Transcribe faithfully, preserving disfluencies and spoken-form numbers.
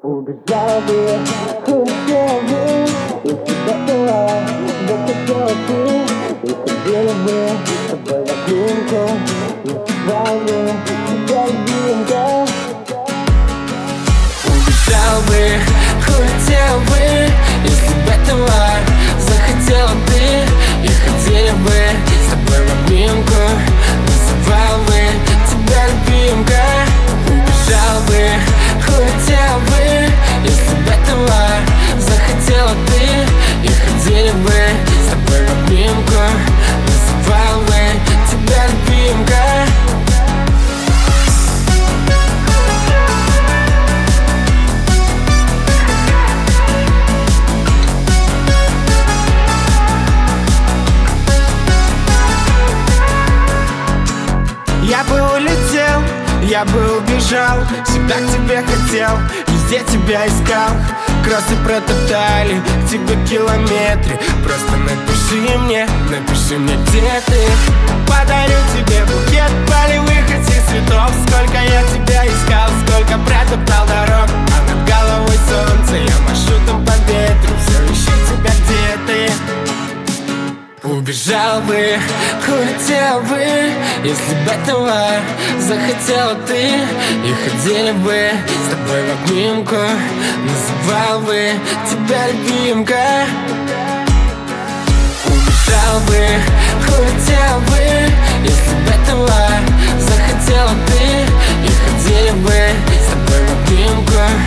Убежал бы, улетел бы, если бы была, захотела ты. И ходила бы с тобой в обнимку, называл бы тебя любимка. Убежал бы, улетел бы, если бы этого захотела ты. И ходили бы с тобой в обнимку, называл бы тебя любимка. Убежал бы, улетел бы, если бы этого захотела ты. И ходили бы с тобой в обнимку, называл бы тебя любимка. Я бы улетел, я бы убежал, всегда к тебе хотел, везде тебя искал. Кроссы протоптали к тебе километры. Просто напиши мне, напиши мне, где ты. Подарю тебе букет полевых этих цветов. Сколько я тебя искал, сколько протоптал дорог. А над головой солнце, я машу там по ветру. Все ищу тебя, где ты. Убежал бы, улетел бы, если бы этого захотела ты. И ходили бы с тобой в обнимку, называл бы тебя любимка. Убежал бы, улетел бы, если бы этого захотела ты. И ходили бы с тобой в обнимку,